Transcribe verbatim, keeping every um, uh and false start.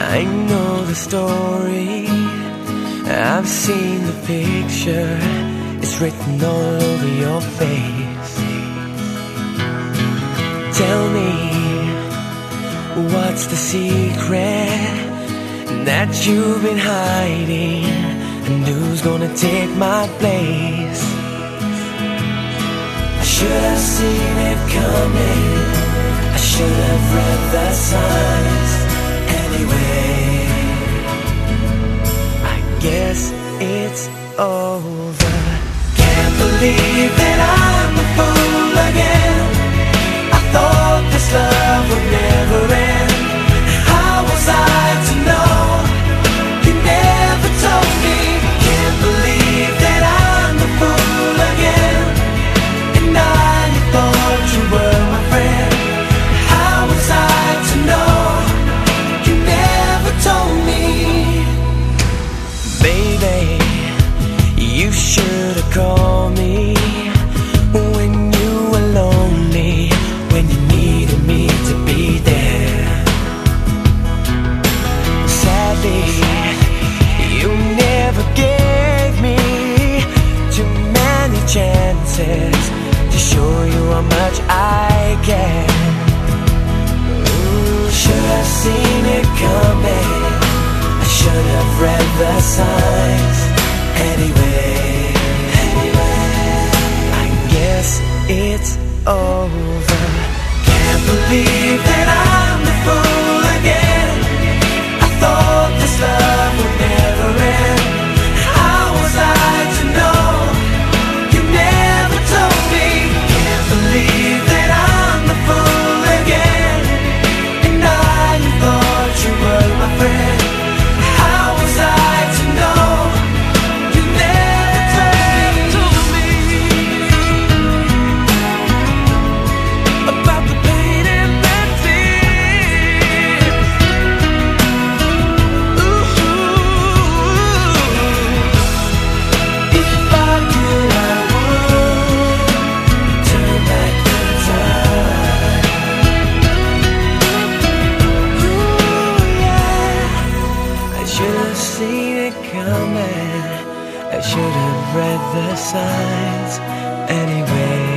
I know the story, I've seen the picture, it's written all over your face. Tell me, what's the secret that you've been hiding, and who's gonna take my place? I should have seen it coming, I should have read the signs. Anyway, I guess it's over. Can't believe that I'm a fool again. I thought this love would never end. How was I to know? You never told me. Can't believe that I'm a fool again, and I thought you were my friend. How was I to know? You never told me. Baby, you should have called me when you were lonely, when you needed me to be there. Sadly, you never gave me too many chances to show you how much I care. Ooh, should have seen it coming, I should have read the signs. Anyway, I guess it's over. Can't believe that I'm the fool again. I thought this love would never end. How was I to know? You never told me. Can't believe that I'm the fool again, and I thought you were my friend. How was I to know? You never told me about the pain and the tears. Ooh, if I could, I would turn back the time. Ooh, yeah. I should have seen it coming, I should have read the signs. Anyway,